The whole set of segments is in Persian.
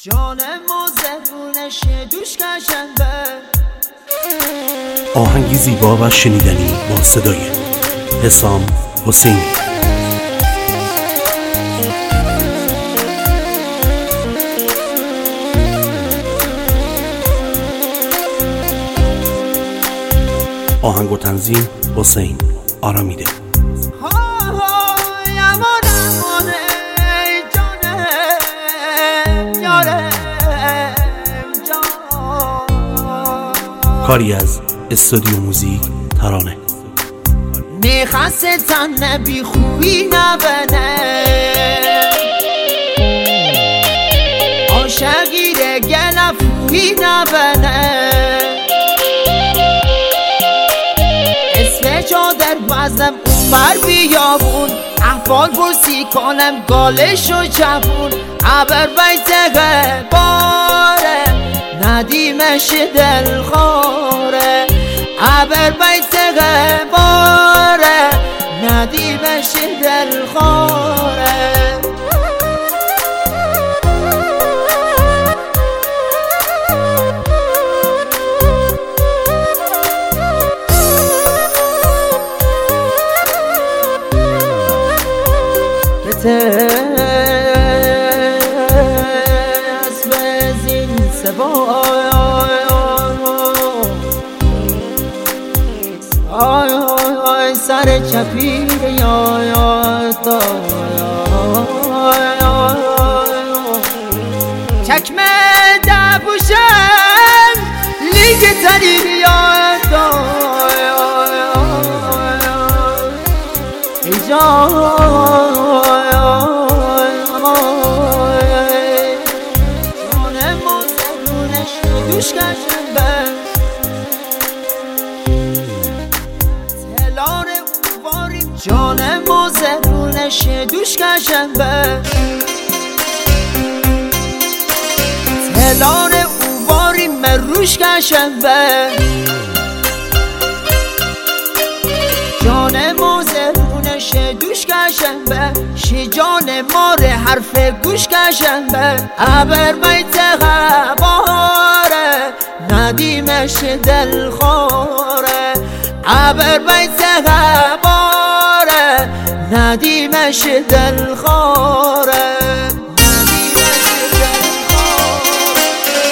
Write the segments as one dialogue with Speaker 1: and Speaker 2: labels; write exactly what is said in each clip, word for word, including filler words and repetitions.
Speaker 1: جانم و زبونش دوش کشنده.
Speaker 2: آهنگی زیبا و شنیدنی با صدای حسام حسینی. آهنگ و تنظیم حسین آرامیده. کاری از استودیو موزیک ترانه.
Speaker 1: میخواست تن بی خوبی نبنه، عاشقی گلفوی نبنه، اسم چادر بزنم اون بر بیابون، احوال پرسی کنم گالش و چپون، عبر بیتگه باره ندیمش دل خوره، عبر بیتگه باره ندیمش دل خوره. آی آی آی سر چپیر یا یا تا چکمه دبوشن لیگ تریر یا تا ای جان جانم و زبونش دوش کشنده. جانم و زبونش دوش کشنده، تلان او باریم مروش کشنده. جانم و زبونش دوش کشنده، شی جان مار حرف گوش کشنده، عبر بیتغه باره ندیمش دل خوره، عبر بیتغه باره ندیمش دل خوره، ندیمش دل خوره.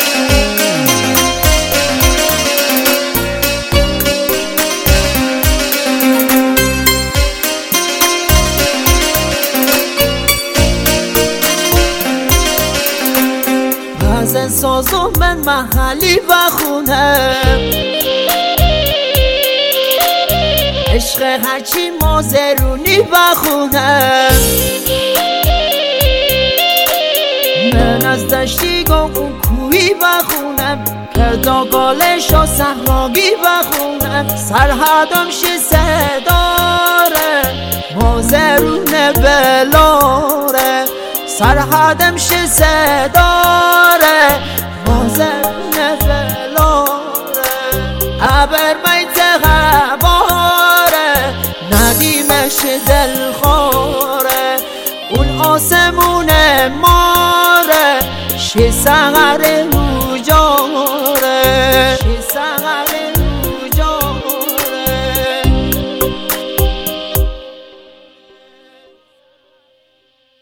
Speaker 1: بعضن سازم من محلی بخونم، عشق هرچی مازرونی بخونم، من از دشتی گم اون کوی بخونم، کرداگالش و صحراگی بخونم، سرحدم شی سداره مازرون بلاره، سرحدم شی سداره مازرون بلاره، عبر بیتغه باره ندیمش دل خوره، اون آسمون ماره شی سغر رو جاره، شی سغر